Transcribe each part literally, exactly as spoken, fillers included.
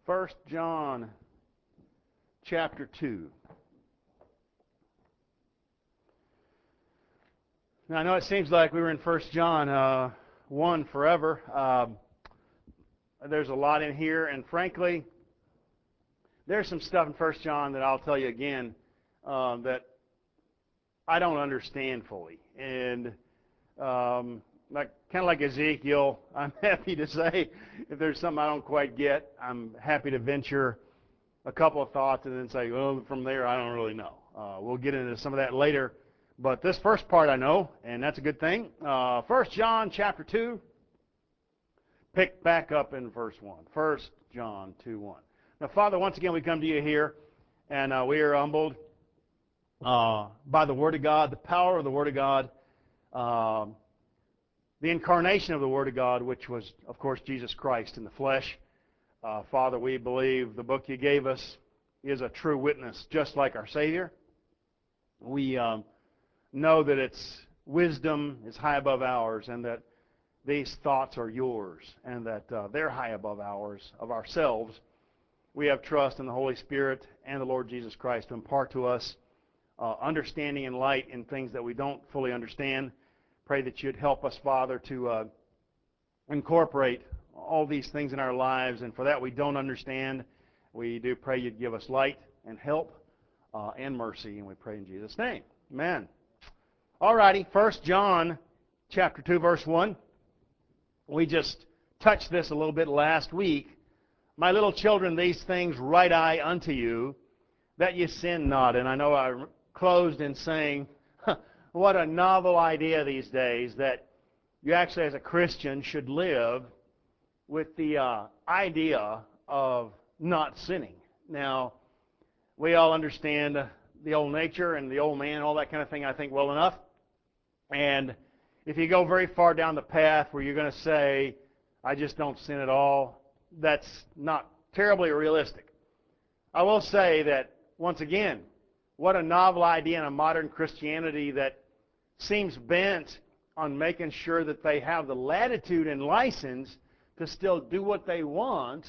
First John chapter two. Now, I know it seems like we were in First John uh, one forever. Um, there's a lot in here, and frankly, there's some stuff in First John that I'll tell you again uh, that I don't understand fully. And um, like kind of like Ezekiel, I'm happy to say if there's something I don't quite get, I'm happy to venture a couple of thoughts and then say, well, from there I don't really know. Uh, we'll get into some of that later. But this first part I know, and that's a good thing. Uh, First John chapter two, pick back up in verse one. First John two one. Now, Father, once again we come to you here, and uh, we are humbled uh, by the Word of God, the power of the Word of God, uh, the incarnation of the Word of God, which was, of course, Jesus Christ in the flesh. Uh, Father, we believe the book you gave us is a true witness, just like our Savior. We um, know that its wisdom is high above ours, and that these thoughts are yours, and that uh, they're high above ours, of ourselves. We have trust in the Holy Spirit and the Lord Jesus Christ to impart to us uh, understanding and light in things that we don't fully understand. Pray that you'd help us, Father, to uh, incorporate all these things in our lives, and for that we don't understand, we do pray you'd give us light and help uh, and mercy, and we pray in Jesus' name. Amen. Alrighty, First John chapter two, verse one. We just touched this a little bit last week. My little children, these things write I unto you, that ye sin not. And I know I closed in saying, what a novel idea these days, that you actually as a Christian should live with the uh, idea of not sinning. Now, we all understand the old nature and the old man, all that kind of thing, I think, well enough. And if you go very far down the path where you're going to say, I just don't sin at all, that's not terribly realistic. I will say that, once again, what a novel idea in a modern Christianity that seems bent on making sure that they have the latitude and license to still do what they want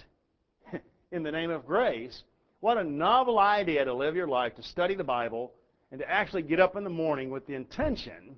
in the name of grace. What a novel idea to live your life, to study the Bible, and to actually get up in the morning with the intention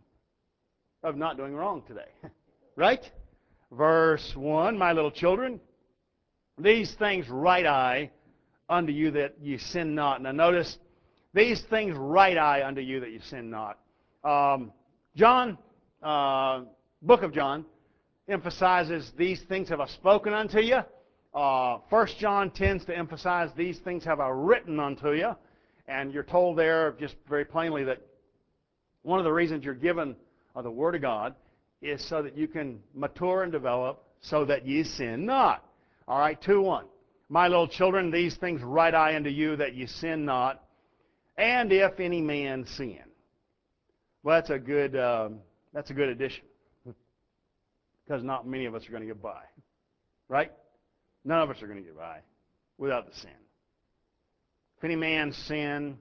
of not doing wrong today. Right? Verse one, my little children, these things write I unto you that ye sin not. Now notice, these things write I unto you that ye sin not. Um, John, uh, book of John, emphasizes these things have I spoken unto you. Uh, First John tends to emphasize these things have I written unto you. And you're told there just very plainly that one of the reasons you're given of the Word of God is so that you can mature and develop so that ye sin not. All right, two one. My little children, these things write I unto you that ye sin not, and if any man sin. Well, that's a good, um, that's a good addition, because not many of us are going to get by, right? None of us are going to get by without the sin. If any man sin,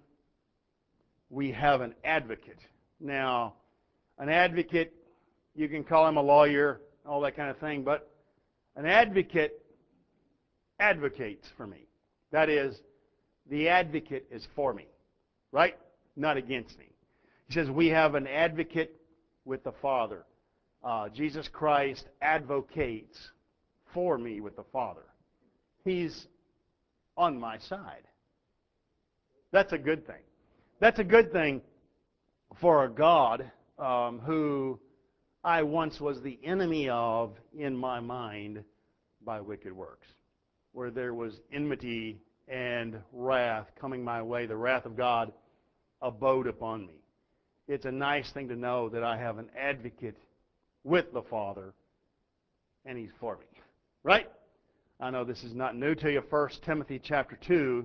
we have an advocate. Now, an advocate, you can call him a lawyer, all that kind of thing, but an advocate advocates for me. That is, the advocate is for me, right? Not against me. He says we have an advocate with the Father. Uh, Jesus Christ advocates for me with the Father. He's on my side. That's a good thing. That's a good thing for a God um, who I once was the enemy of in my mind by wicked works, where there was enmity and wrath coming my way. The wrath of God abode upon me. It's a nice thing to know that I have an advocate with the Father, and He's for me. Right? I know this is not new to you. First Timothy chapter two.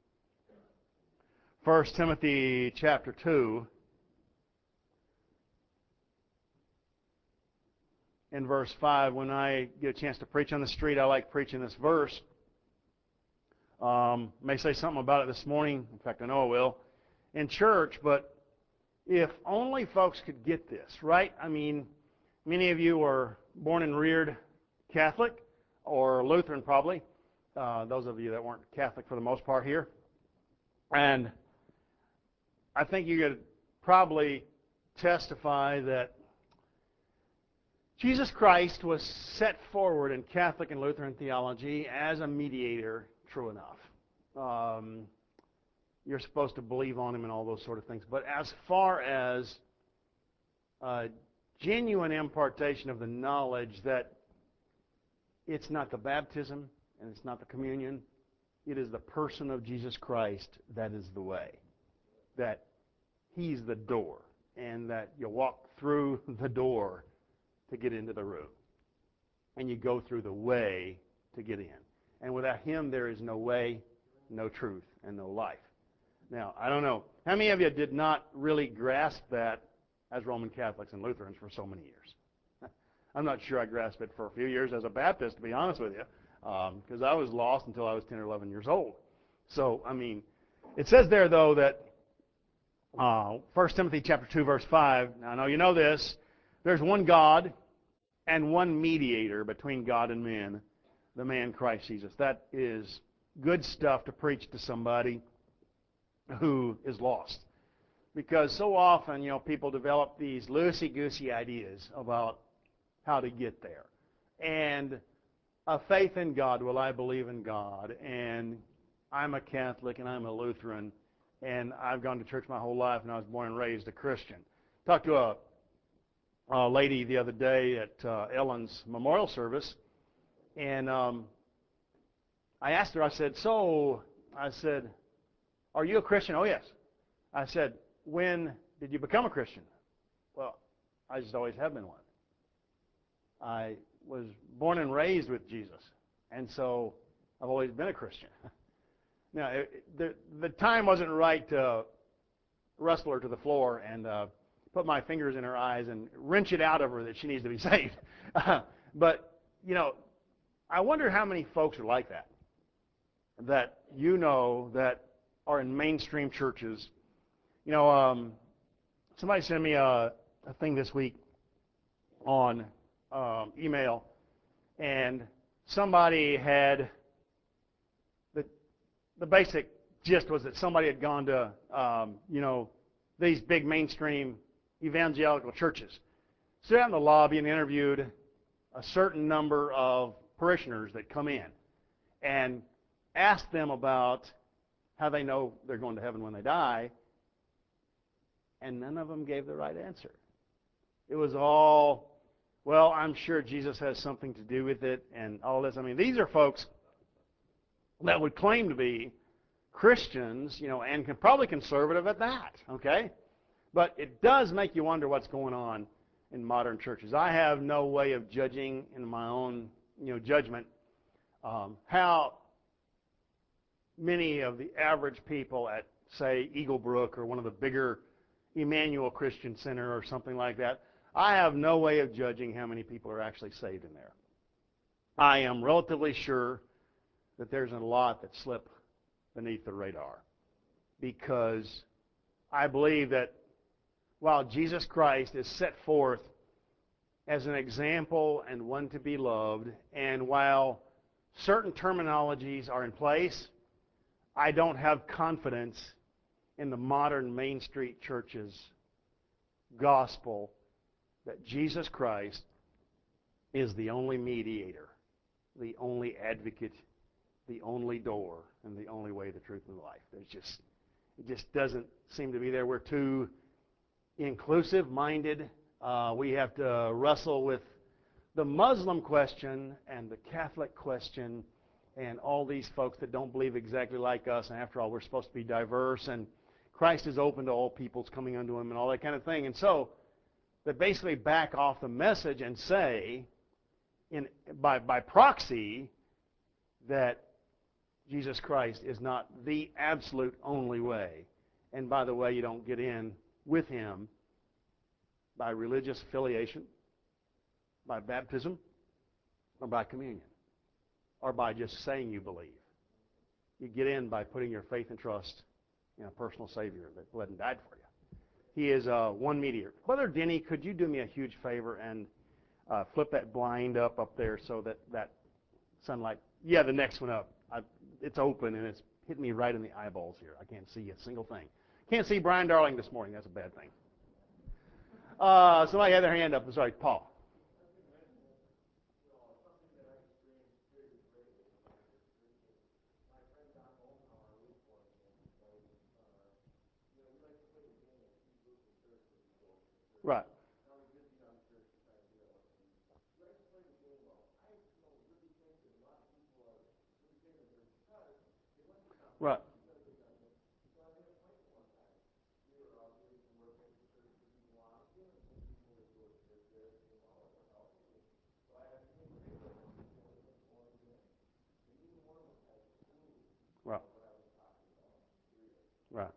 First Timothy chapter two. In verse five, when I get a chance to preach on the street, I like preaching this verse. Um, may say something about it this morning. In fact, I know I will. In church, but if only folks could get this, right? I mean, many of you are born and reared Catholic or Lutheran probably. uh, those of you that weren't Catholic for the most part here. And I think you could probably testify that Jesus Christ was set forward in Catholic and Lutheran theology as a mediator, true enough. Um, you're supposed to believe on him and all those sort of things. But as far as uh, genuine impartation of the knowledge that it's not the baptism and it's not the communion, it is the person of Jesus Christ that is the way. That he's the door, and that you walk through the door to get into the room. And you go through the way to get in. And without him, there is no way, no truth, and no life. Now, I don't know. How many of you did not really grasp that as Roman Catholics and Lutherans for so many years? I'm not sure I grasped it for a few years as a Baptist, to be honest with you, because um, I was lost until I was ten or eleven years old. So, I mean, it says there, though, that uh, First Timothy chapter two, verse five, now I know you know this, there's one God and one mediator between God and men, the man Christ Jesus. That is good stuff to preach to somebody who is lost. Because so often, you know, people develop these loosey-goosey ideas about how to get there. And a faith in God, well, I believe in God, and I'm a Catholic and I'm a Lutheran, and I've gone to church my whole life, and I was born and raised a Christian. Talked to a, a lady the other day at uh, Ellen's memorial service, and um, I asked her, I said, so, I said, are you a Christian? Oh, yes. I said, when did you become a Christian? Well, I just always have been one. I was born and raised with Jesus, and so I've always been a Christian. Now, it, the, the time wasn't right to wrestle her to the floor and uh, put my fingers in her eyes and wrench it out of her that she needs to be saved. Uh, but, you know, I wonder how many folks are like that, that you know that are in mainstream churches. You know, um, somebody sent me a, a thing this week on um, email, and somebody had, the, the basic gist was that somebody had gone to, um, you know, these big mainstream evangelical churches, stood out in the lobby and interviewed a certain number of parishioners that come in and asked them about how they know they're going to heaven when they die, and none of them gave the right answer. It was all, well, I'm sure Jesus has something to do with it, and all this. I mean, these are folks that would claim to be Christians, you know, and can, probably conservative at that, okay? But it does make you wonder what's going on in modern churches. I have no way of judging in my own, you know, judgment um, how many of the average people at, say, Eagle Brook or one of the bigger Emmanuel Christian Center or something like that, I have no way of judging how many people are actually saved in there. I am relatively sure that there's a lot that slip beneath the radar, because I believe that while Jesus Christ is set forth as an example and one to be loved, and while certain terminologies are in place, I don't have confidence in the modern Main Street church's gospel that Jesus Christ is the only mediator, the only advocate, the only door, and the only way, the truth, and the life. There's just, it just doesn't seem to be there. We're too inclusive-minded. Uh, we have to wrestle with the Muslim question and the Catholic question and all these folks that don't believe exactly like us. And after all, we're supposed to be diverse, and Christ is open to all peoples coming unto him and all that kind of thing. And so they basically back off the message and say, in, by, by proxy, that Jesus Christ is not the absolute only way. And by the way, you don't get in with him by religious affiliation, by baptism, or by communion, or by just saying you believe. You get in by putting your faith and trust in a personal Savior that bled and died for you. He is uh, one mediator. Brother Denny, could you do me a huge favor and uh, flip that blind up up there so that that sunlight, yeah, the next one up. I it's open and it's hitting me right in the eyeballs here. I can't see a single thing. Can't see Brian Darling this morning. That's a bad thing. Uh, somebody had their hand up. I'm sorry, Paul. Right. Right. Right. Right.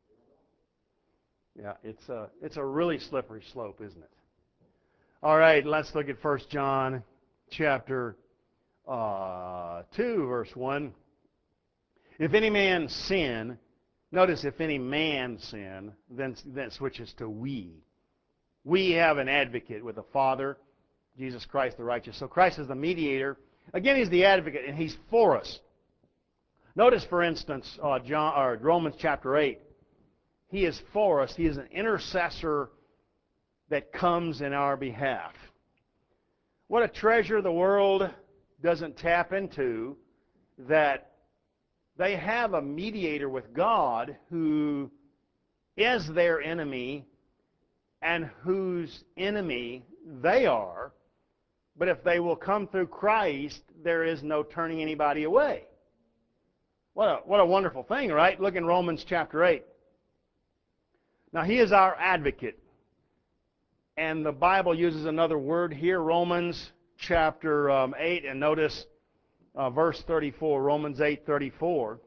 Yeah, it's a it's a really slippery slope, isn't it? All right, let's look at First John chapter uh, two, verse one. If any man sin, notice if any man sin, then then it switches to we. We have an advocate with the Father, Jesus Christ the righteous. So Christ is the mediator. Again, he's the advocate, and he's for us. Notice, for instance, uh, John, or Romans chapter eight. He is for us. He is an intercessor that comes in our behalf. What a treasure the world doesn't tap into, that they have a mediator with God who is their enemy and whose enemy they are. But if they will come through Christ, there is no turning anybody away. What a, what a wonderful thing, right? Look in Romans chapter eight. Now, he is our advocate. And the Bible uses another word here, Romans chapter um, eight, and notice uh, verse thirty-four, Romans eight thirty-four.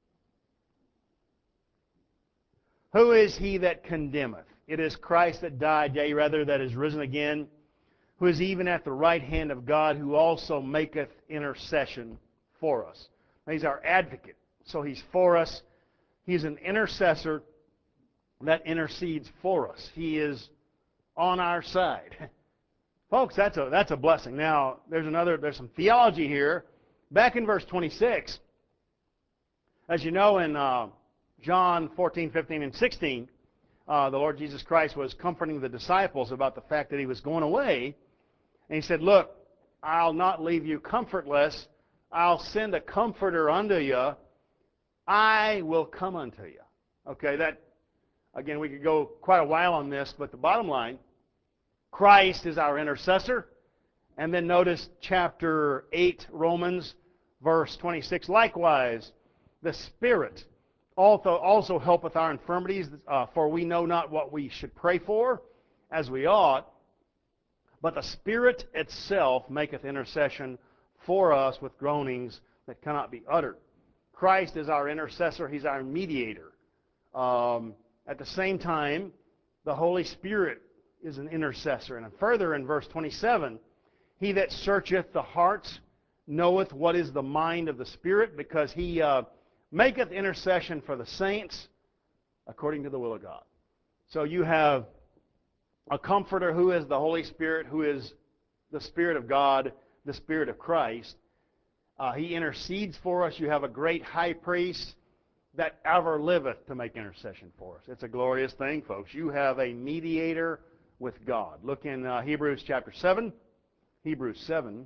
Who is he that condemneth? It is Christ that died, yea, rather that is risen again, who is even at the right hand of God, who also maketh intercession for us. Now, he's our advocate, so he's for us. He's an intercessor that intercedes for us. He is on our side. Folks, that's a that's a blessing. Now, there's another there's some theology here. Back in verse twenty-six, as you know, in uh, John fourteen, fifteen, and sixteen, uh, the Lord Jesus Christ was comforting the disciples about the fact that he was going away. And he said, look, I'll not leave you comfortless. I'll send a comforter unto you. I will come unto you. Okay, that, again, we could go quite a while on this, but the bottom line, Christ is our intercessor. And then notice chapter eight, Romans, verse twenty-six. Likewise, the Spirit also, also helpeth our infirmities, uh, for we know not what we should pray for as we ought, but the Spirit itself maketh intercession for us with groanings that cannot be uttered. Christ is our intercessor. He's our mediator. Um, at the same time, the Holy Spirit is an intercessor. And further in verse twenty-seven, he that searcheth the hearts knoweth what is the mind of the Spirit, because he uh, maketh intercession for the saints according to the will of God. So you have a comforter who is the Holy Spirit, who is the Spirit of God, the Spirit of Christ. Uh, he intercedes for us. You have a great high priest that ever liveth to make intercession for us. It's a glorious thing, folks. You have a mediator with God. Look in uh, Hebrews chapter seven. Hebrews seven.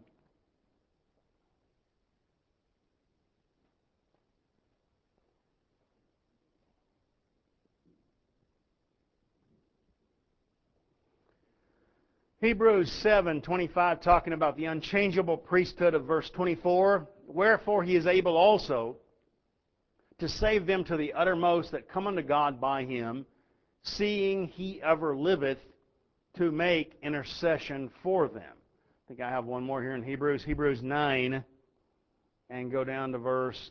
Hebrews seven twenty-five, talking about the unchangeable priesthood of verse twenty-four. Wherefore he is able also to save them to the uttermost that come unto God by him, seeing he ever liveth to make intercession for them. I think I have one more here in Hebrews. Hebrews nine, and go down to verse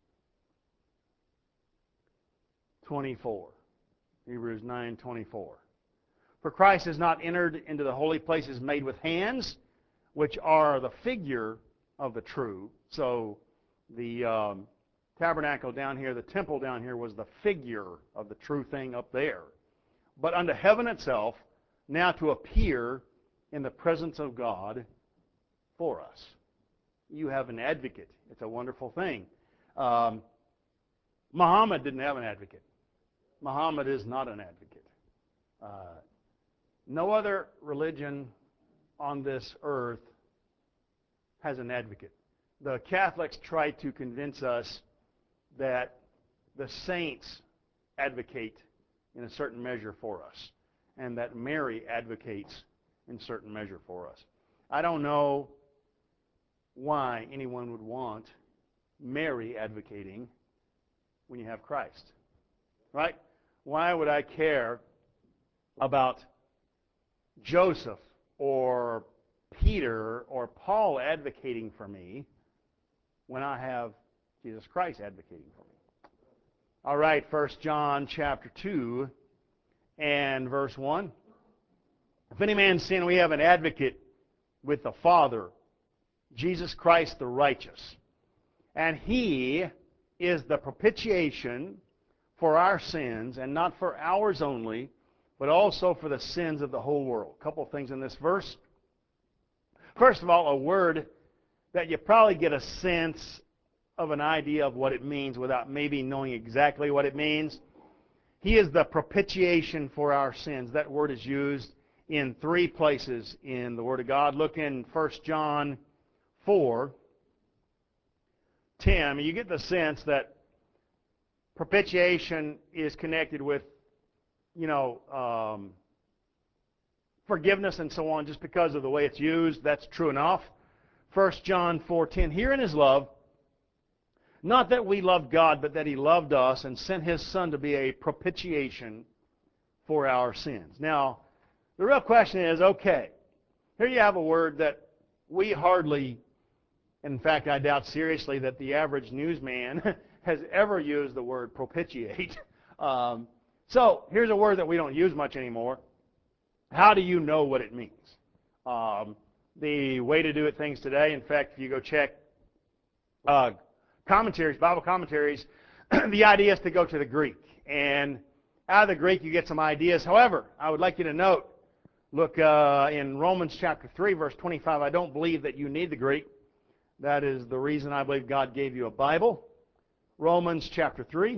twenty-four. Hebrews nine twenty-four. For Christ has not entered into the holy places made with hands, which are the figure of the true. So the um, tabernacle down here, the temple down here, was the figure of the true thing up there. But unto heaven itself, now to appear in the presence of God for us. You have an advocate. It's a wonderful thing. Um, Muhammad didn't have an advocate. Muhammad is not an advocate. Uh, no other religion on this earth has an advocate. The Catholics try to convince us that the saints advocate in a certain measure for us, and that Mary advocates in certain measure for us. I don't know why anyone would want Mary advocating when you have Christ, right? Why would I care about Joseph or Peter or Paul advocating for me when I have Jesus Christ advocating for me? All right, First John chapter two and verse one. If any man sin, we have an advocate with the Father, Jesus Christ the righteous. And he is the propitiation for our sins, and not for ours only, but also for the sins of the whole world. A couple of things in this verse. First of all, a word that you probably get a sense of an idea of what it means without maybe knowing exactly what it means. He is the propitiation for our sins. That word is used in three places in the Word of God. Look in First John four ten. You get the sense that propitiation is connected with, you know, um, forgiveness and so on, just because of the way it's used. That's true enough. First John four ten. Herein is love, not that we loved God, but that He loved us and sent His Son to be a propitiation for our sins. Now, the real question is, okay, here you have a word that we hardly, in fact, I doubt seriously that the average newsman has ever used the word propitiate. Um, so, here's a word that we don't use much anymore. How do you know what it means? Um, the way to do it things today, in fact, if you go check uh, commentaries, Bible commentaries, the idea is to go to the Greek. And out of the Greek, you get some ideas. However, I would like you to note, look uh, in Romans chapter three, verse twenty-five. I don't believe that you need the Greek. That is the reason I believe God gave you a Bible. Romans chapter three.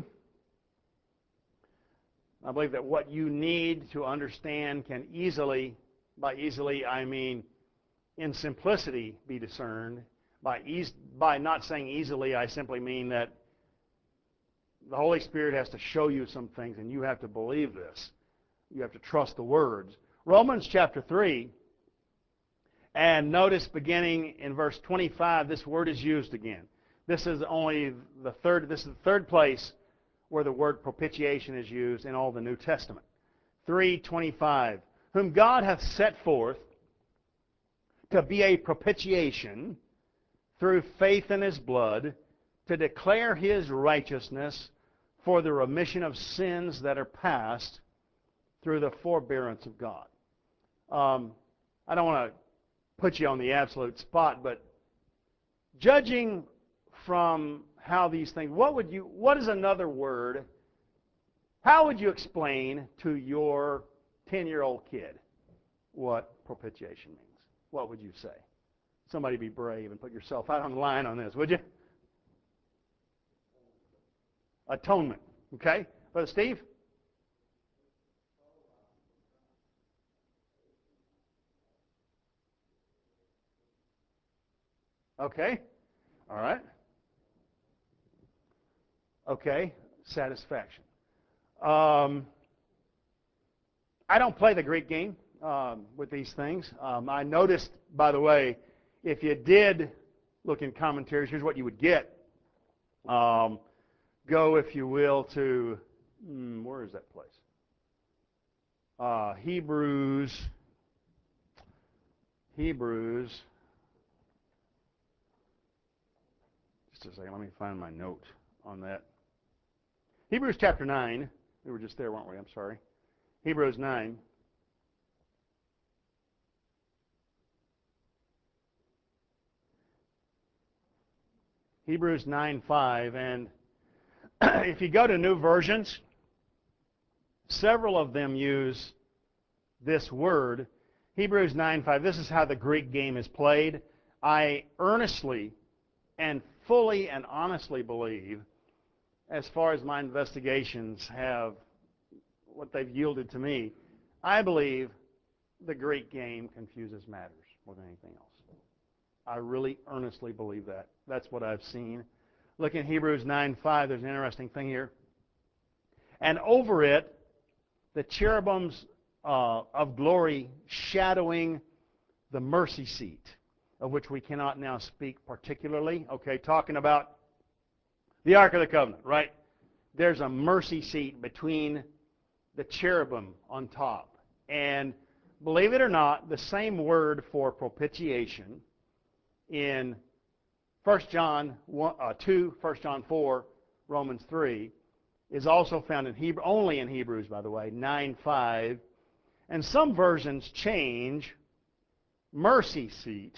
I believe that what you need to understand can easily, by easily I mean in simplicity, be discerned. By, eas- by not saying easily, I simply mean that the Holy Spirit has to show you some things, and you have to believe this. You have to trust the words. Romans chapter three, and notice beginning in verse twenty-five, this word is used again. This is only the third, this is the third place where the word propitiation is used in all the New Testament. three twenty-five, whom God hath set forth to be a propitiation through faith in His blood, to declare His righteousness for the remission of sins that are past through the forbearance of God. Um, I don't want to put you on the absolute spot, but judging from how these things, what would you, what is another word, how would you explain to your ten-year-old kid what propitiation means? What would you say? Somebody be brave and put yourself out on the line on this, would you? Atonement. Okay? Brother Steve? Okay. All right. Okay. Satisfaction. Um, I don't play the Greek game um, with these things. Um, I noticed, by the way, if you did look in commentaries, here's what you would get. Um, go, if you will, to, hmm, where is that place? Uh, Hebrews. Hebrews. Just a second, let me find my note on that. Hebrews chapter nine. We were just there, weren't we? I'm sorry. Hebrews nine. Hebrews nine five. And if you go to new versions, several of them use this word. Hebrews nine five. This is how the Greek game is played. I earnestly and fully and honestly believe, as far as my investigations have, what they've yielded to me, I believe the Greek game confuses matters more than anything else. I really earnestly believe that. That's what I've seen. Look in Hebrews nine five. There's an interesting thing here. And over it, the cherubims uh, of glory shadowing the mercy seat, of which we cannot now speak particularly. Okay, talking about the Ark of the Covenant, right? There's a mercy seat between the cherubim on top. And believe it or not, the same word for propitiation in First John two, First John four, Romans three, is also found in Hebrew, only in Hebrews, by the way, nine five. And some versions change mercy seat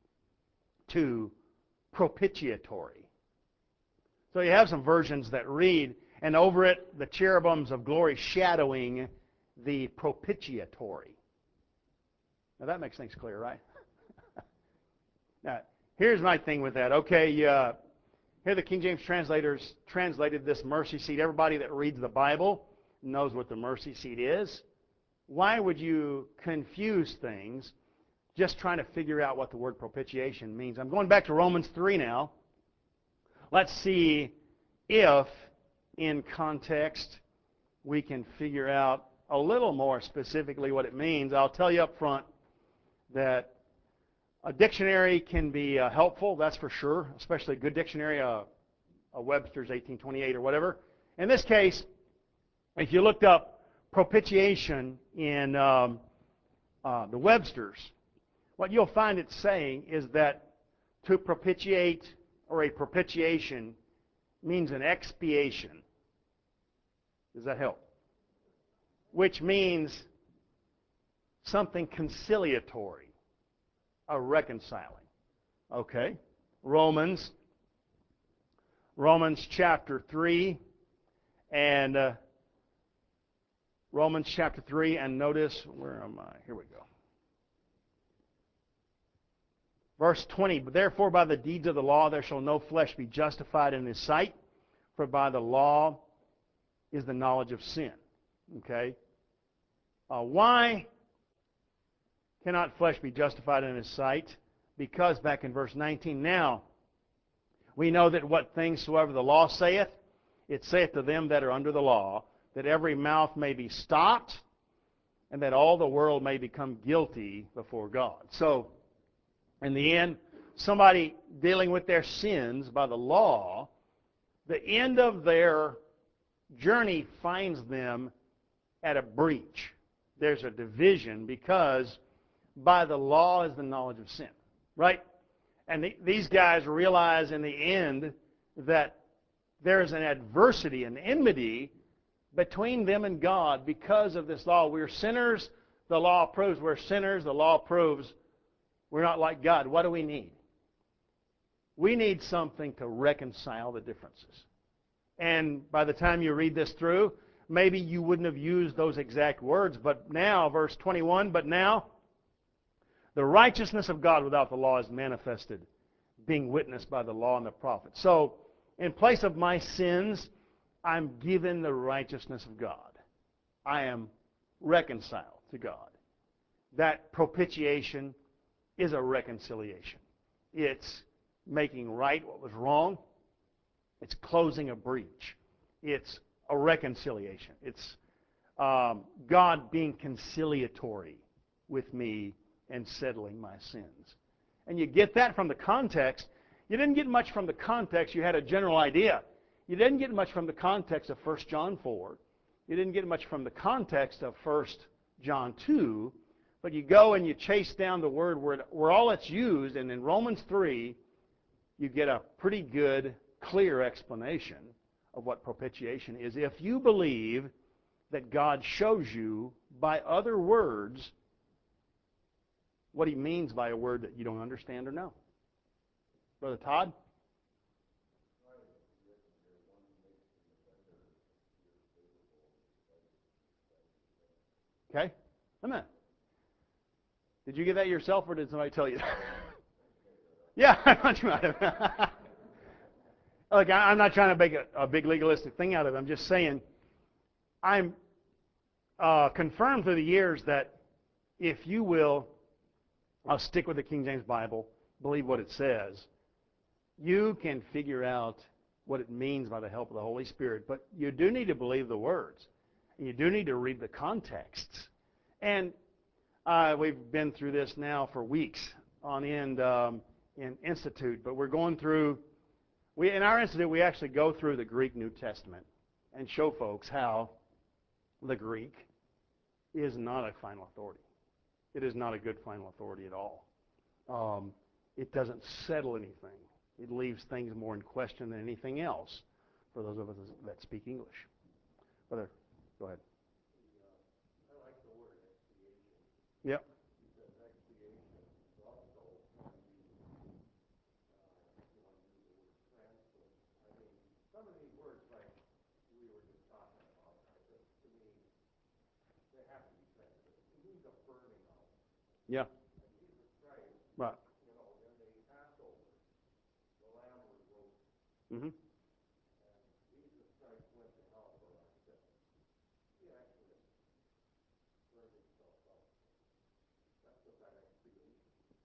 to propitiatory. So you have some versions that read, and over it, the cherubims of glory shadowing the propitiatory. Now that makes things clear, right? Now, here's my thing with that. Okay, uh, here the King James translators translated this mercy seat. Everybody that reads the Bible knows what the mercy seat is. Why would you confuse things just trying to figure out what the word propitiation means? I'm going back to Romans three now. Let's see if, in context, we can figure out a little more specifically what it means. I'll tell you up front that a dictionary can be uh, helpful, that's for sure, especially a good dictionary, uh, a Webster's eighteen twenty-eight or whatever. In this case, if you looked up propitiation in um, uh, the Webster's, what you'll find it saying is that to propitiate or a propitiation means an expiation. Does that help? Which means something conciliatory, a reconciling. Okay. Romans, Romans chapter three, and uh, Romans chapter three, and notice, where am I? Here we go. Verse twenty, therefore by the deeds of the law there shall no flesh be justified in his sight, for by the law is the knowledge of sin. Okay? Uh, why cannot flesh be justified in his sight? Because, back in verse nineteen, now we know that what things soever the law saith, it saith to them that are under the law, that every mouth may be stopped, and that all the world may become guilty before God. So, in the end, somebody dealing with their sins by the law, the end of their journey finds them at a breach. There's a division because by the law is the knowledge of sin, right? And the, these guys realize in the end that there's an adversity, an enmity between them and God because of this law. We're sinners. The law proves we're sinners. The law proves we're not like God. What do we need? We need something to reconcile the differences. And by the time you read this through, maybe you wouldn't have used those exact words, but now, verse twenty-one, but now the righteousness of God without the law is manifested, being witnessed by the law and the prophets. So, in place of my sins, I'm given the righteousness of God. I am reconciled to God. That propitiation is a reconciliation. It's making right what was wrong. It's closing a breach. It's a reconciliation. It's um, God being conciliatory with me and settling my sins. And you get that from the context. You didn't get much from the context. You had a general idea. You didn't get much from the context of First John four. You didn't get much from the context of First John two. But you go and you chase down the word where, where all it's used, and in Romans three, you get a pretty good, clear explanation of what propitiation is. If you believe that God shows you by other words what he means by a word that you don't understand or know. Brother Todd? Okay. Amen. Did you get that yourself, or did somebody tell you that? Yeah, I thought you might have. Look, I'm not trying to make a, a big legalistic thing out of it. I'm just saying I'm uh, confirmed through the years that if you will, I'll stick with the King James Bible, believe what it says, you can figure out what it means by the help of the Holy Spirit. But you do need to believe the words. You do need to read the contexts. And uh, we've been through this now for weeks on end um, in Institute, but we're going through, we in our Institute, we actually go through the Greek New Testament and show folks how the Greek is not a final authority. It is not a good final authority at all. Um, it doesn't settle anything. It leaves things more in question than anything else for those of us that speak English. Brother, go ahead. I like the word expiation. Yep. Because expiation also can be, uh, if you want to use the word translate. I mean, some of these words, like we were just talking about, are just, to me, they have to be translated. It means a burning out. Yeah. And Jesus Christ, Right. you know, in the Passover, the lamb was roasted. Mm-hmm. And Jesus Christ went to hell for our sins. He actually burned himself out. That's what that expiation.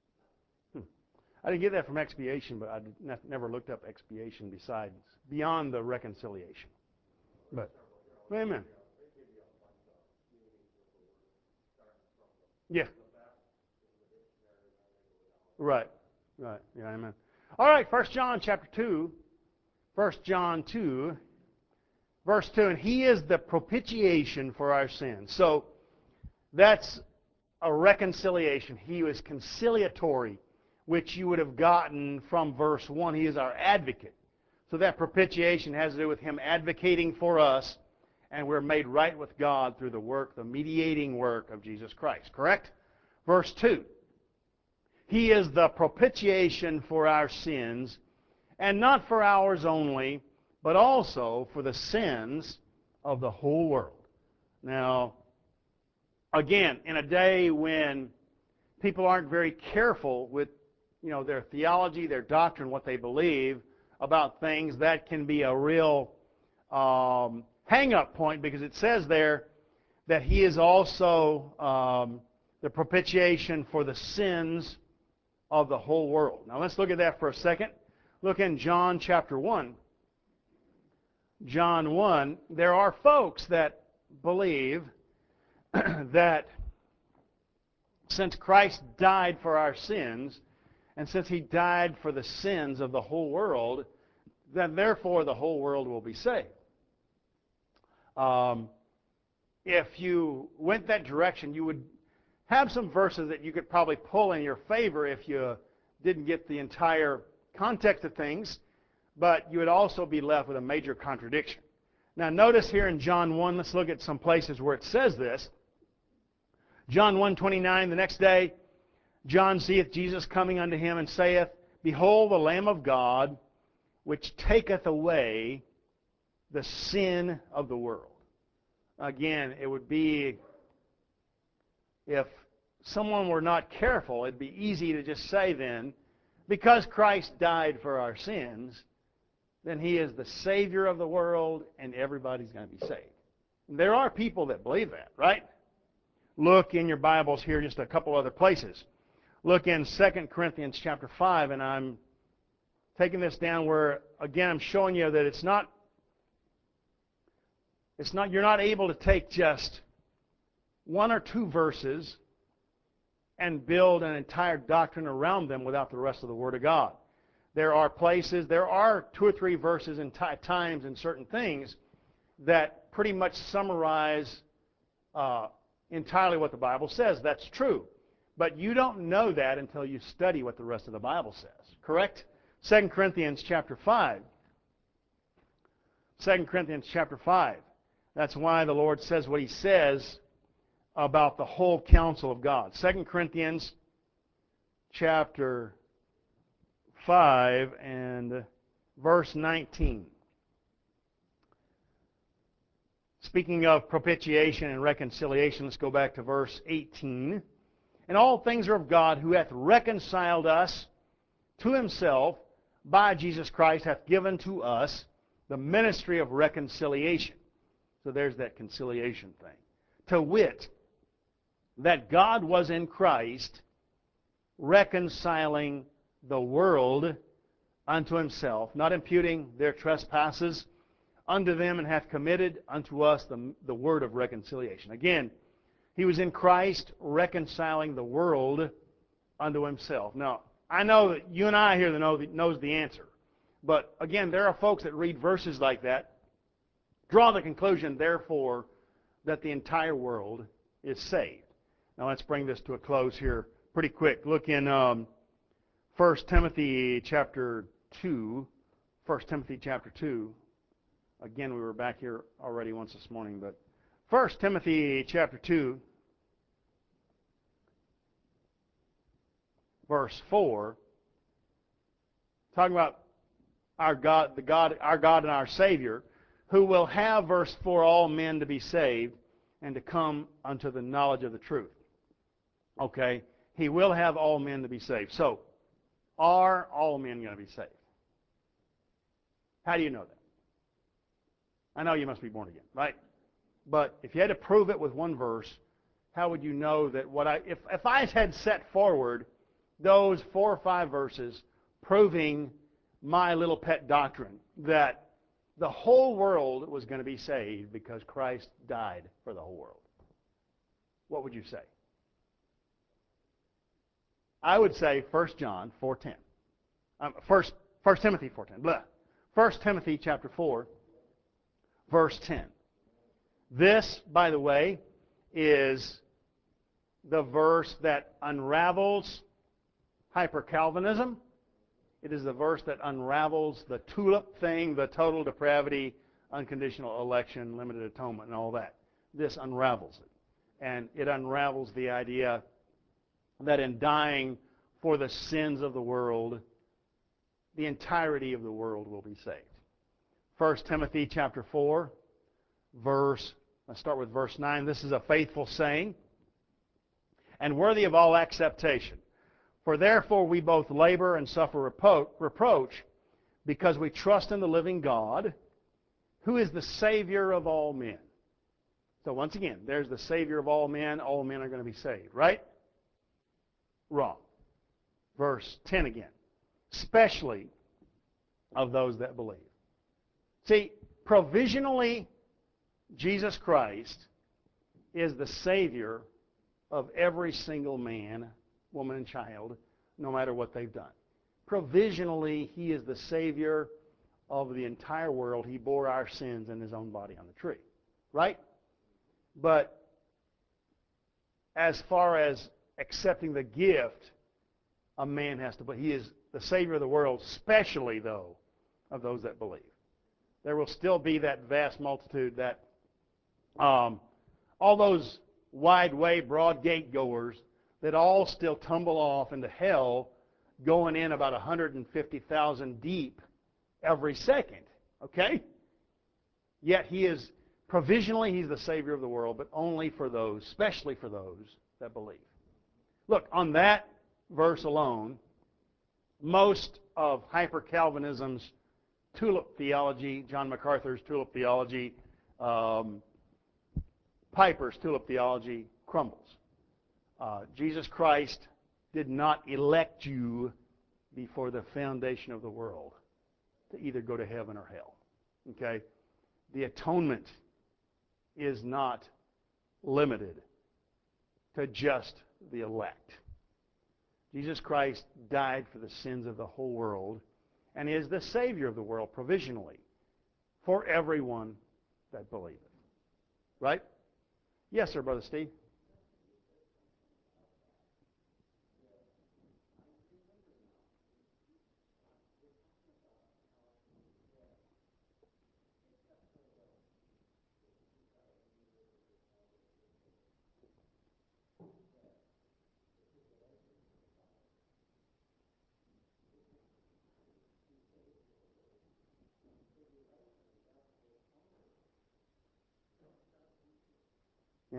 I didn't get that from expiation, but I did not, never looked up expiation besides beyond the reconciliation. But, amen. They give you a bunch of meanings of the word, starting from the, Yeah. the best in the dictionary, and then they go down. Right. Right. Yeah. Amen. All right. First John chapter two. First John two, verse two, and He is the propitiation for our sins. So that's a reconciliation. He was conciliatory, which you would have gotten from verse one. He is our advocate. So that propitiation has to do with Him advocating for us, and we're made right with God through the work, the mediating work of Jesus Christ. Correct? Verse two. He is the propitiation for our sins, and not for ours only, but also for the sins of the whole world. Now, again, in a day when people aren't very careful with, you know, their theology, their doctrine, what they believe about things, that can be a real um, hang-up point, because it says there that He is also um, the propitiation for the sins of the whole world. Now let's look at that for a second. Look in John chapter one. John one, there are folks that believe that since Christ died for our sins, and since He died for the sins of the whole world, then therefore the whole world will be saved. Um, if you went that direction, you would have some verses that you could probably pull in your favor if you didn't get the entire context of things, but you would also be left with a major contradiction. Now notice here in John one, let's look at some places where it says this. John one twenty-nine, the next day, John seeth Jesus coming unto him, and saith, Behold the Lamb of God, which taketh away the sin of the world. Again, it would be, if someone were not careful, it'd be easy to just say then, because Christ died for our sins, then He is the Savior of the world, and everybody's going to be saved. And there are people that believe that, right? Look in your Bibles here, just a couple other places. Look in Second Corinthians chapter five, and I'm taking this down where, again, I'm showing you that it's not, it's not, you're not able to take just one or two verses and build an entire doctrine around them without the rest of the Word of God. There are places, there are two or three verses and t- times in certain things that pretty much summarize uh, entirely what the Bible says. That's true. But you don't know that until you study what the rest of the Bible says. Correct? Second Corinthians chapter five. Second Corinthians chapter five. That's why the Lord says what He says about the whole counsel of God. Second Corinthians chapter five and verse nineteen. Speaking of propitiation and reconciliation, let's go back to verse eighteen. And all things are of God, who hath reconciled us to Himself by Jesus Christ hath given to us the ministry of reconciliation. So there's that conciliation thing. To wit, that God was in Christ reconciling the world unto himself, not imputing their trespasses unto them, and hath committed unto us the, the word of reconciliation. Again, he was in Christ reconciling the world unto himself. Now, I know that you and I here that know the, knows the answer. But again, there are folks that read verses like that, draw the conclusion, therefore, that the entire world is saved. Now let's bring this to a close here pretty quick. Look in um, First Timothy chapter two. First Timothy chapter two. Again, we were back here already once this morning, but First Timothy chapter two, verse four, talking about our God, the God, our God and our Savior, who will have, verse four, all men to be saved and to come unto the knowledge of the truth. Okay? He will have all men to be saved. So, are all men going to be saved? How do you know that? I know you must be born again, right? But if you had to prove it with one verse, how would you know that what I, if, if I had set forward those four or five verses proving my little pet doctrine that the whole world was going to be saved because Christ died for the whole world, what would you say? I would say First John four ten. Um, First, First Timothy four ten. Blah. First Timothy chapter four, verse ten. This, by the way, is the verse that unravels hyper-Calvinism. It is the verse that unravels the tulip thing, the total depravity, unconditional election, limited atonement, and all that. This unravels it. And it unravels the idea that in dying for the sins of the world, the entirety of the world will be saved. First Timothy chapter four, verse, let's start with verse nine. This is a faithful saying and worthy of all acceptation. For therefore we both labor and suffer repro- reproach because we trust in the living God, who is the Savior of all men. So once again, there's the Savior of all men. All men are going to be saved, right? Wrong. Verse ten again. Especially of those that believe. See, provisionally, Jesus Christ is the Savior of every single man, woman, and child, no matter what they've done. Provisionally, He is the Savior of the entire world. He bore our sins in His own body on the tree. Right? But as far as accepting the gift, a man has to, but He is the Savior of the world, especially, though, of those that believe. There will still be that vast multitude, that um, all those wide way, broad gate goers that all still tumble off into hell, going in about one hundred fifty thousand deep every second. Okay? Yet He is, provisionally, He's the Savior of the world, but only for those, especially for those that believe. Look, on that verse alone, most of hyper-Calvinism's tulip theology, John MacArthur's tulip theology, um, Piper's tulip theology, crumbles. Uh, Jesus Christ did not elect you before the foundation of the world to either go to heaven or hell. Okay? The atonement is not limited to just the elect. Jesus Christ died for the sins of the whole world and is the Savior of the world provisionally for everyone that believeth. Right? Yes, sir, Brother Steve. Yeah.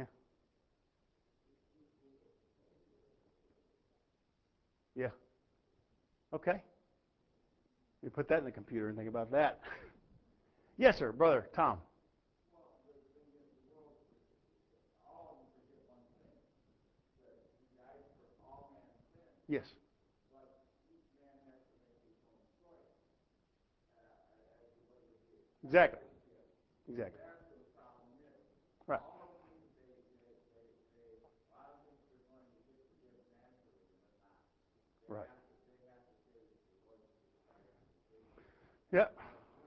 Yeah. Okay. You put that in the computer and think about that. Yes, sir, brother Tom. Yes. Exactly. Exactly. Right. Right. Yep.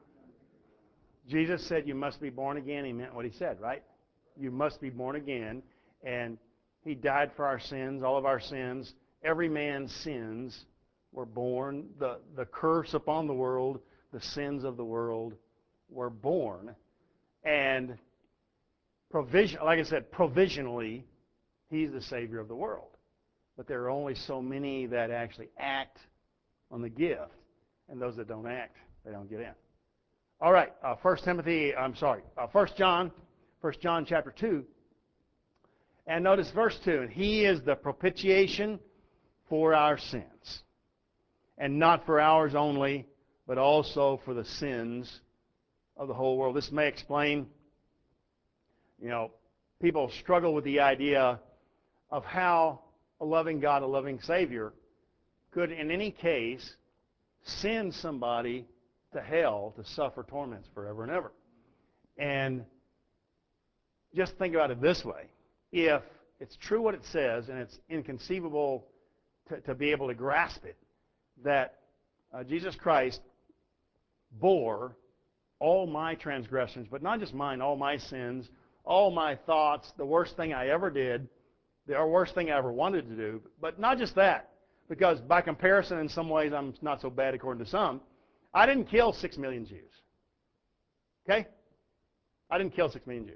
Jesus said you must be born again. He meant what he said, right? You must be born again. And he died for our sins, all of our sins. Every man's sins were born. The, the curse upon the world, the sins of the world were born. And provision, like I said, provisionally, he's the Savior of the world. But there are only so many that actually act on the gift. And those that don't act, they don't get in. All right, uh, First Timothy, I'm sorry, uh, First John, First John chapter two. And notice verse two. And he is the propitiation for our sins. And not for ours only, but also for the sins of the whole world. This may explain, you know, people struggle with the idea of how a loving God, a loving Savior, could in any case send somebody to hell to suffer torments forever and ever. And just think about it this way. If it's true what it says, and it's inconceivable to, to be able to grasp it, that uh, Jesus Christ bore all my transgressions, but not just mine, all my sins, all my thoughts, the worst thing I ever did, the worst thing I ever wanted to do, but not just that, because by comparison, in some ways, I'm not so bad according to some. I didn't kill six million Jews. Okay? I didn't kill six million Jews.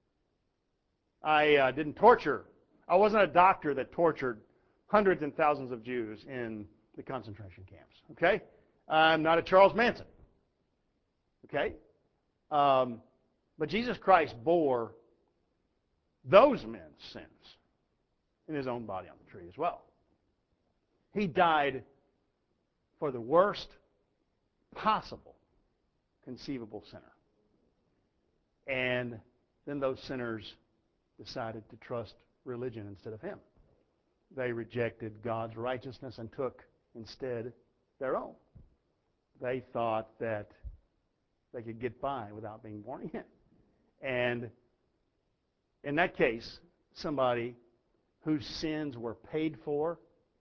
I uh, didn't torture. I wasn't a doctor that tortured hundreds and thousands of Jews in the concentration camps. Okay? I'm not a Charles Manson. Okay? Um, but Jesus Christ bore those men's sins in his own body on the tree as well. He died for the worst possible conceivable sinner. And then those sinners decided to trust religion instead of him. They rejected God's righteousness and took instead their own. They thought that they could get by without being born again. And in that case, somebody whose sins were paid for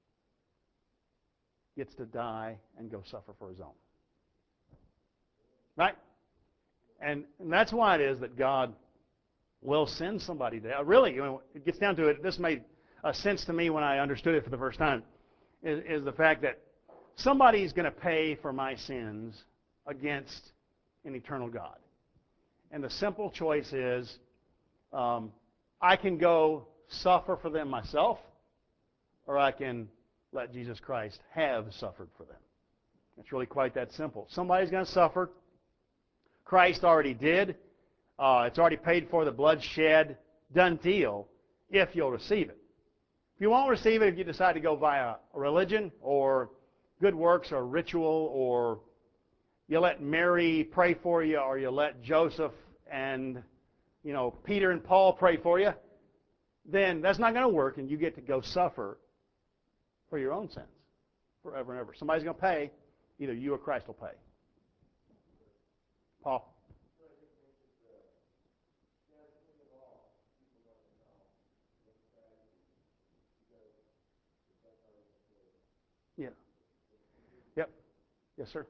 gets to die and go suffer for his own. Right? And, and that's why it is that God will send somebody there. Really, you know, it gets down to it. This made a sense to me when I understood it for the first time, is, is the fact that somebody's going to pay for my sins against an eternal God. And the simple choice is um, I can go suffer for them myself, or I can let Jesus Christ have suffered for them. It's really quite that simple. Somebody's going to suffer. Christ already did. Uh, it's already paid for, the blood shed, done deal, if you'll receive it. If you won't receive it, if you decide to go via religion or good works or ritual, or you let Mary pray for you, or you let Joseph and, you know, Peter and Paul pray for you, then that's not going to work, and you get to go suffer for your own sins forever and ever. Somebody's going to pay. Either you or Christ will pay. Paul? Yeah. Yep. Yes, sir.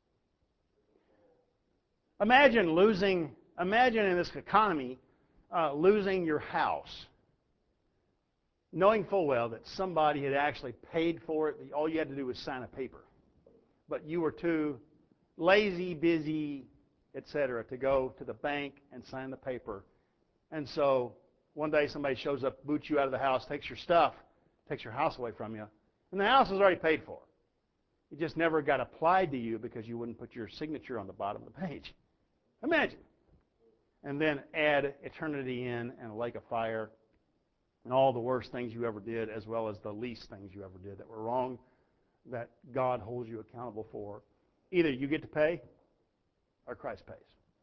Imagine losing, imagine in this economy, uh, losing your house, knowing full well that somebody had actually paid for it. All you had to do was sign a paper. But you were too lazy, busy, et cetera, to go to the bank and sign the paper. And so one day somebody shows up, boots you out of the house, takes your stuff, takes your house away from you, and the house is already paid for. It just never got applied to you because you wouldn't put your signature on the bottom of the page. Imagine. And then add eternity in and a lake of fire and all the worst things you ever did, as well as the least things you ever did that were wrong, that God holds you accountable for. Either you get to pay or Christ pays.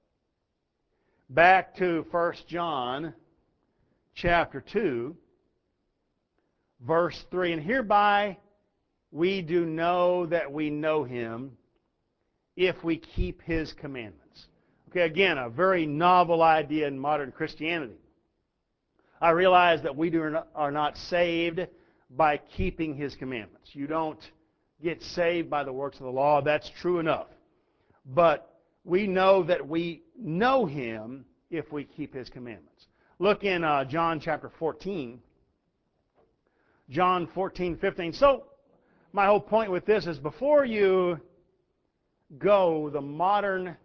Back to First John chapter two, verse three. And hereby we do know that we know him if we keep his commandments. Okay, again, a very novel idea in modern Christianity. I realize that we do not, are not saved by keeping his commandments. You don't get saved by the works of the law. That's true enough. But we know that we know him if we keep his commandments. Look in uh, John chapter fourteen. John fourteen, fifteen. So, my whole point with this is before you go the modern,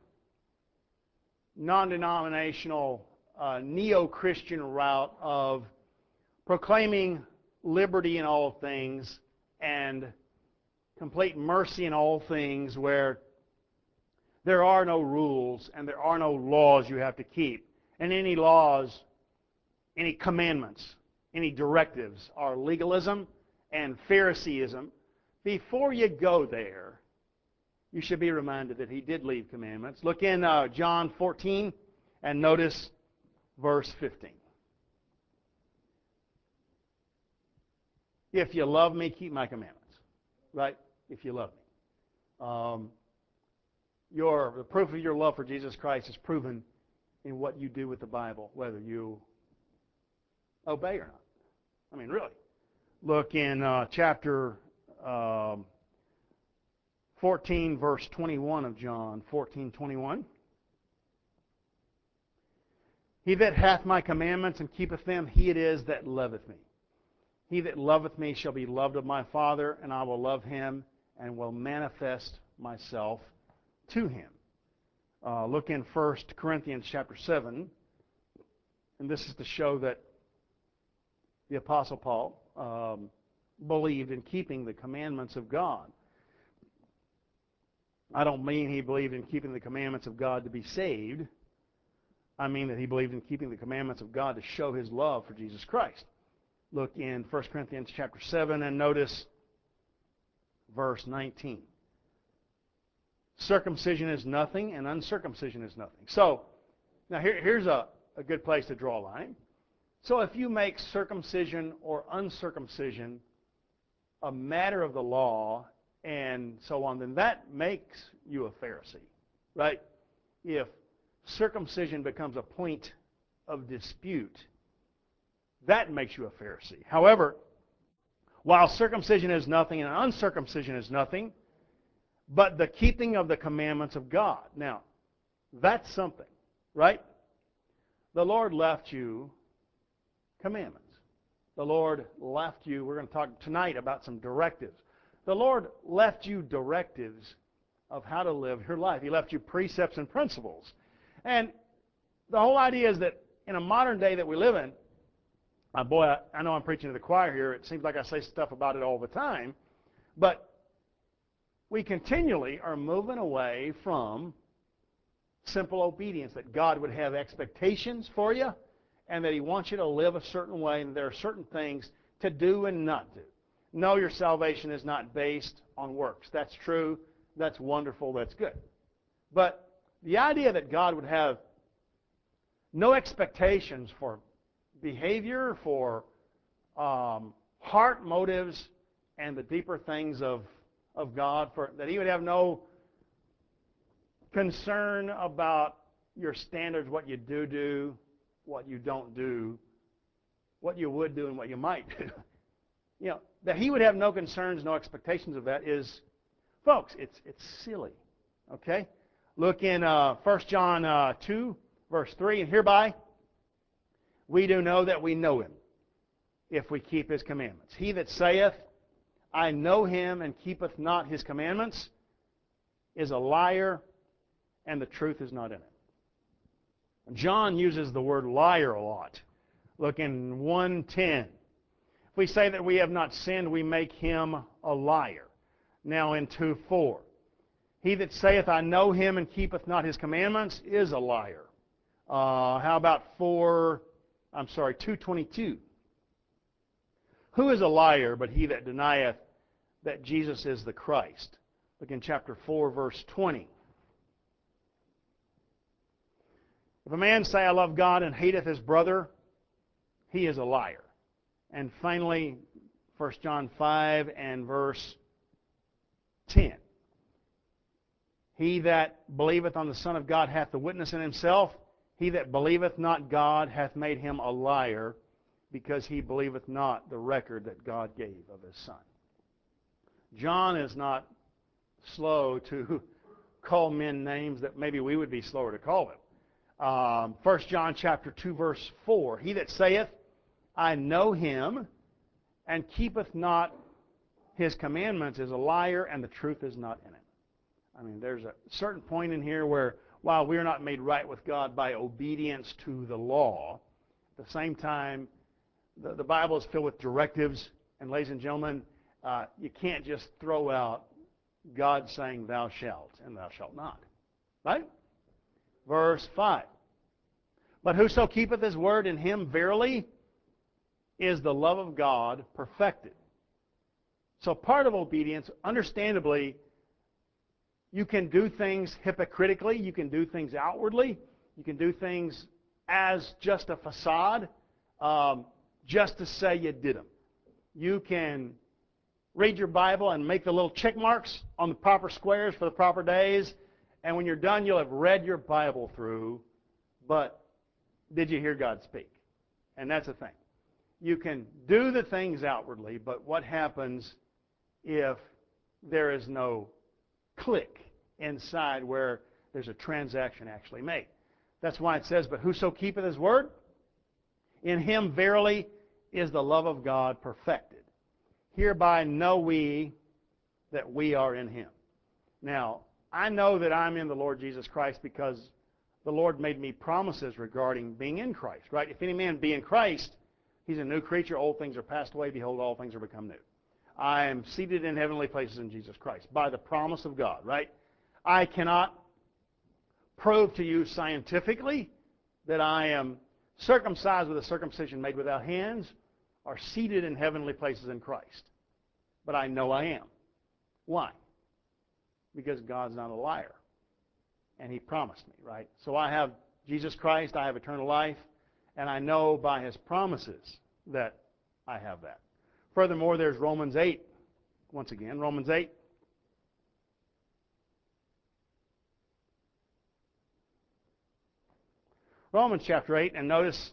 non-denominational, uh, neo-Christian route of proclaiming liberty in all things and complete mercy in all things, where there are no rules and there are no laws you have to keep. And any laws, any commandments, any directives are legalism and Phariseeism. Before you go there, you should be reminded that he did leave commandments. Look in uh, John fourteen and notice verse fifteen. If you love me, keep my commandments. Right? If you love me. Um, your, the proof of your love for Jesus Christ is proven in what you do with the Bible, whether you obey or not. I mean, really. Look in uh, chapter um, fourteen, verse twenty-one of John, fourteen twenty-one. He that hath my commandments and keepeth them, he it is that loveth me. He that loveth me shall be loved of my Father, and I will love him and will manifest myself to him. Uh, look in First Corinthians chapter seven, and this is to show that the Apostle Paul um, believed in keeping the commandments of God. I don't mean he believed in keeping the commandments of God to be saved. I mean that he believed in keeping the commandments of God to show his love for Jesus Christ. Look in First Corinthians chapter seven and notice verse nineteen. Circumcision is nothing and uncircumcision is nothing. So, now here, here's a, a good place to draw a line. So if you make circumcision or uncircumcision a matter of the law and so on, then that makes you a Pharisee, right? If circumcision becomes a point of dispute, that makes you a Pharisee. However, while circumcision is nothing and uncircumcision is nothing, but the keeping of the commandments of God. Now, that's something, right? The Lord left you commandments. The Lord left you, we're going to talk tonight about some directives. The Lord left you directives of how to live your life. He left you precepts and principles. And the whole idea is that in a modern day that we live in, uh, boy, I, I know I'm preaching to the choir here. It seems like I say stuff about it all the time. But we continually are moving away from simple obedience, that God would have expectations for you and that he wants you to live a certain way, and there are certain things to do and not do. No, your salvation is not based on works. That's true. That's wonderful. That's good. But the idea that God would have no expectations for behavior, for um, heart motives, and the deeper things of, of God, for that he would have no concern about your standards, what you do do, what you don't do, what you would do and what you might do. You know, that he would have no concerns, no expectations of that is, folks, it's it's silly. Okay? Look in uh, First John uh, two, verse three, and hereby we do know that we know him, if we keep his commandments. He that saith, I know him, and keepeth not his commandments, is a liar, and the truth is not in it. John uses the word liar a lot. Look in one ten. If we say that we have not sinned, we make him a liar. Now in two four. He that saith, I know him, and keepeth not his commandments, is a liar. Uh, how about four, I'm sorry, two twenty-two. Who is a liar but he that denieth that Jesus is the Christ? Look in chapter four, verse twenty. If a man say, I love God, and hateth his brother, he is a liar. And finally, First John five and verse ten. He that believeth on the Son of God hath the witness in himself. He that believeth not God hath made him a liar, because he believeth not the record that God gave of his Son. John is not slow to call men names that maybe we would be slower to call them. Um, First John chapter two, verse four. He that saith, I know him, and keepeth not his commandments is a liar, and the truth is not in him. I mean, there's a certain point in here where, while we are not made right with God by obedience to the law, at the same time, the, the Bible is filled with directives. And ladies and gentlemen, uh, you can't just throw out God saying, thou shalt, and thou shalt not. Right? Verse five. But whoso keepeth his word, in him verily is the love of God perfected. So part of obedience, understandably, you can do things hypocritically, you can do things outwardly, you can do things as just a facade, um, just to say you did them. You can read your Bible and make the little check marks on the proper squares for the proper days, and when you're done, you'll have read your Bible through, but did you hear God speak? And that's the thing. You can do the things outwardly, but what happens if there is no click inside where there's a transaction actually made? That's why it says, but whoso keepeth his word, in him verily is the love of God perfected. Hereby know we that we are in him. Now, I know that I'm in the Lord Jesus Christ because the Lord made me promises regarding being in Christ, right? If any man be in Christ, he's a new creature. Old things are passed away. Behold, all things are become new. I am seated in heavenly places in Jesus Christ by the promise of God, right? I cannot prove to you scientifically that I am circumcised with a circumcision made without hands or seated in heavenly places in Christ. But I know I am. Why? Because God's not a liar. And he promised me, right? So I have Jesus Christ, I have eternal life, and I know by his promises that I have that. Furthermore, there's Romans eight. Once again, Romans eight. Romans chapter eight, and notice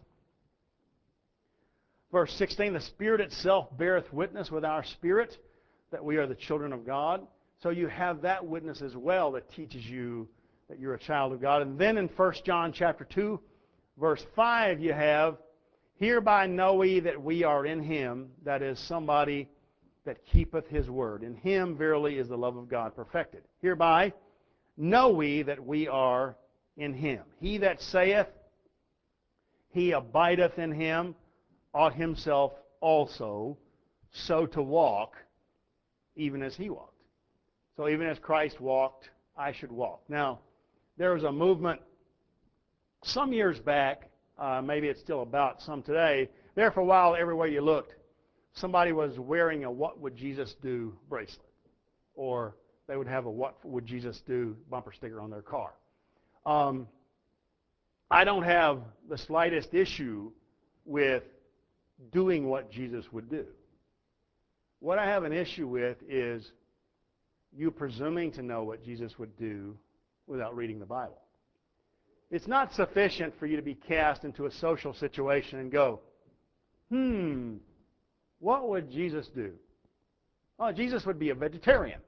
verse sixteen, the Spirit itself beareth witness with our spirit that we are the children of God. So you have that witness as well that teaches you that you're a child of God. And then in First John chapter two, verse five, you have, hereby know we that we are in him, that is, somebody that keepeth his word. In him verily is the love of God perfected. Hereby know we that we are in him. He that saith he abideth in him ought himself also so to walk, even as he walked. So even as Christ walked, I should walk. Now, there was a movement some years back, uh, maybe it's still about some today. There for a while, everywhere you looked, somebody was wearing a What Would Jesus Do bracelet. Or they would have a What Would Jesus Do bumper sticker on their car. Um, I don't have the slightest issue with doing what Jesus would do. What I have an issue with is you presuming to know what Jesus would do without reading the Bible. It's not sufficient for you to be cast into a social situation and go, hmm, what would Jesus do? Oh, Jesus would be a vegetarian.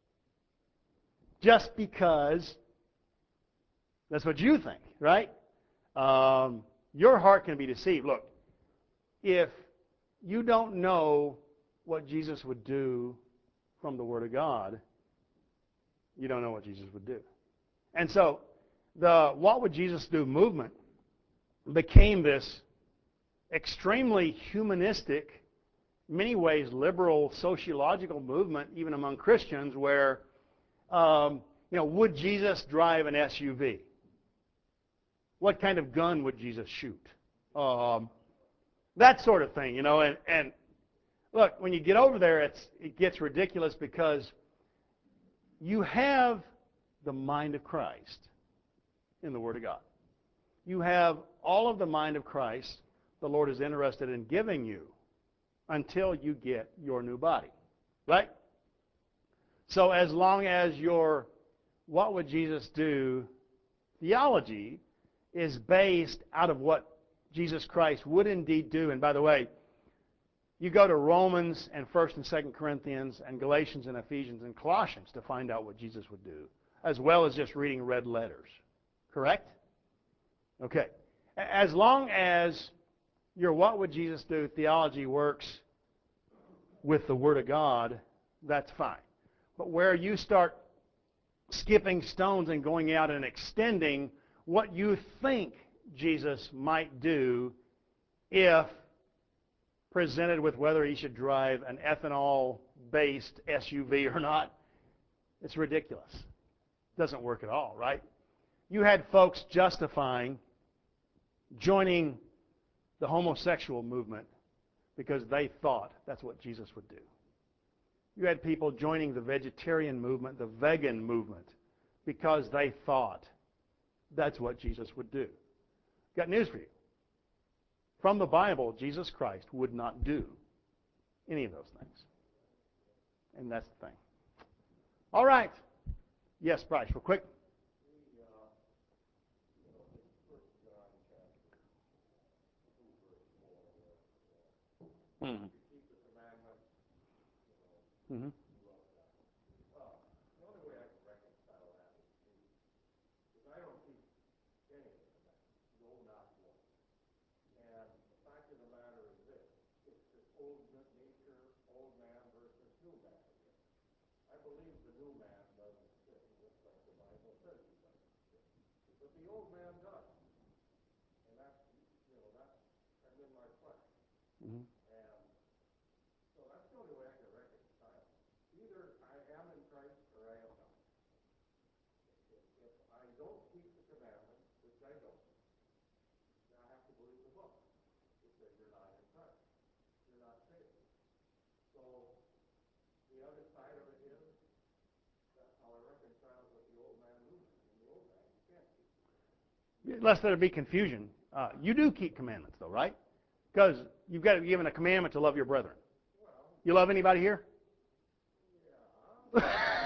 Just because that's what you think, right? Um, your heart can be deceived. Look, if you don't know what Jesus would do from the Word of God, you don't know what Jesus would do. And so the What Would Jesus Do movement became this extremely humanistic, many ways liberal sociological movement, even among Christians, where, um, you know, would Jesus drive an S U V? What kind of gun would Jesus shoot? Um, that sort of thing, you know. And, and look, when you get over there, it's, it gets ridiculous because you have the mind of Christ in the Word of God. You have all of the mind of Christ the Lord is interested in giving you until you get your new body. Right? So as long as your what would Jesus do theology is based out of what Jesus Christ would indeed do. And by the way, you go to Romans and First and Second Corinthians and Galatians and Ephesians and Colossians to find out what Jesus would do, as well as just reading red letters. Correct? Okay. As long as your what would Jesus do theology works with the Word of God, that's fine. But where you start skipping stones and going out and extending what you think Jesus might do if presented with whether he should drive an ethanol-based S U V or not, it's ridiculous. It doesn't work at all, right? You had folks justifying joining the homosexual movement because they thought that's what Jesus would do. You had people joining the vegetarian movement, the vegan movement, because they thought that's what Jesus would do. Got news for you. From the Bible, Jesus Christ would not do any of those things. And that's the thing. All right. Yes, Bryce, real quick. Mm-hmm. Mm-hmm. Mm-hmm. And so that's the only way I can reconcile. Either I am in Christ or I am not. If, if I don't keep the commandments, which I don't, then I have to believe the book. It says you're not in Christ. You're not saved. So the other side of it is that's how I reconcile with the old man movement. And the old man, you can't keep. Lest there be confusion, uh, you do keep commandments, though, right? Because you've got to be given a commandment to love your brethren. You love anybody here? Yeah.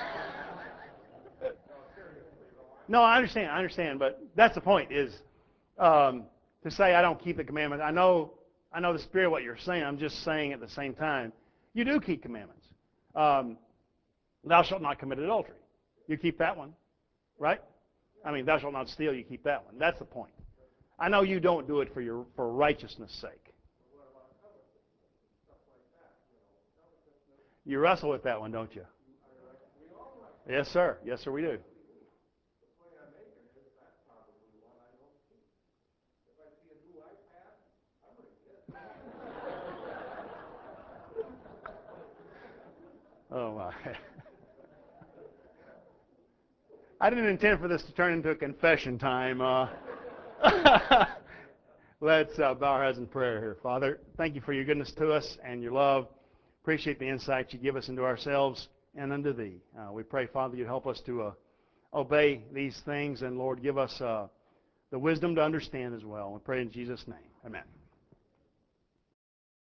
No, I understand. I understand, but that's the point. Is um, to say I don't keep the commandment. I know. I know the spirit of what you're saying. I'm just saying at the same time, you do keep commandments. Um, thou shalt not commit adultery. You keep that one, right? I mean, thou shalt not steal. You keep that one. That's the point. I know you don't do it for your for righteousness' sake. You wrestle with that one, don't you? Yes, sir. Yes, sir, we do. Oh, my. I didn't intend for this to turn into a confession time. Uh, let's uh, bow our heads in prayer here. Father, thank you for your goodness to us and your love. Appreciate the insight you give us into ourselves and unto Thee. Uh, we pray, Father, you'd help us to uh, obey these things, and, Lord, give us uh, the wisdom to understand as well. We pray in Jesus' name. Amen.